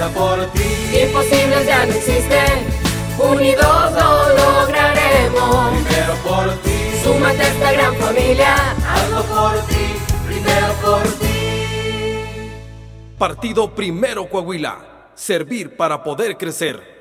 empieza por ti. Imposibles ya no existen, unidos lo lograremos. Primero por ti, súmate a esta gran familia. hazlo por ti, primero por ti. Partido Primero Coahuila. Servir para poder crecer.